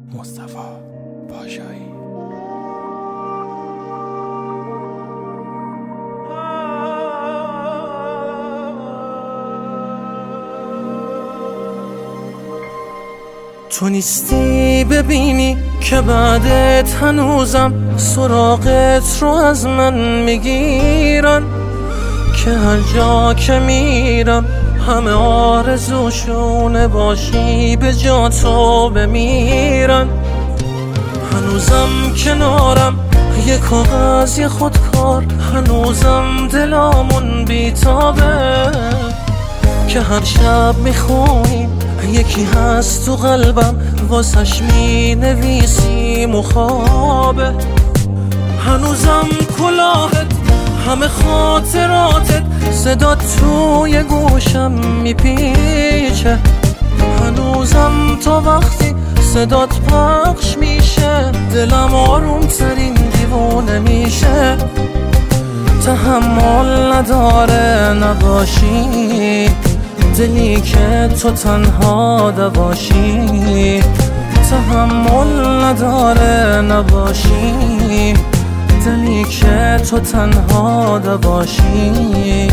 مصطفی پاشایی. تو نیستی ببینی که بعدت هنوزم سراغت رو از من میگیرن، که هر جا که میرم همه آرزوشونه باشی به جا تو بمیرن. هنوزم کنارم یه کاغذ یه خودکار، هنوزم دلامون بیتابه که هر شب میخونیم یکی هست تو قلبم واسش می نویسی مخابه. هنوزم کلاهت همه خاطراتت صدا توی گوشم میپیچه، هنوزم تا وقتی صدات پخش میشه دلم آروم ترین دیوونه میشه. تحمل نداره نباشی دلی که تو تنها دواشی، تحمل نداره نباشی دلی که تو تنها دواشی.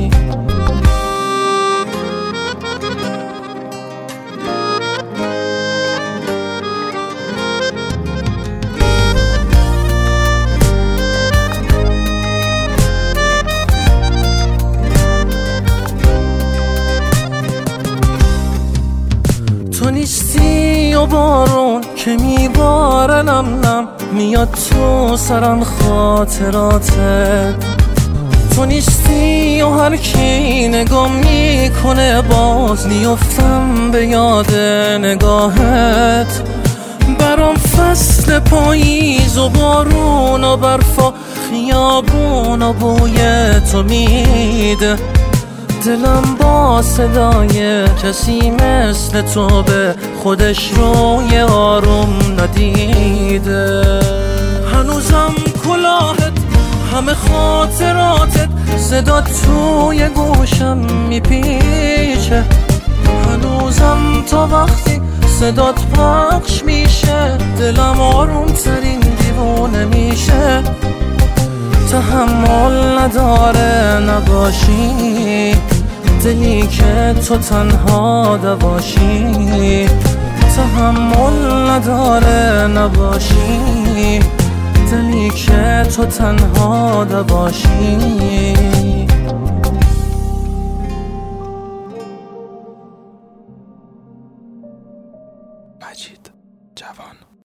تو نیستی و بارون که میباره نم نم میاد تو سرم خاطراتت. تو نیستی و هر کی نگاه میکنه باز میافتم به یاد نگاهت. برام فصل پاییز و بارون و برف و خیابون و بوی تو میده، دلم با صدای کسی مثل تو به خودش روی آروم ندیده. هنوزم کلاهت همه خاطراتت صدا توی گوشم میپیچه، هنوزم تا وقتی صدات پخش میشه دلم آروم ترین دیوونه میشه. تحمل نداره نباشی دلی که تو تنها دواشی، تحمل نداره نباشی دلی که تو تنها دواشی. مجید جوان.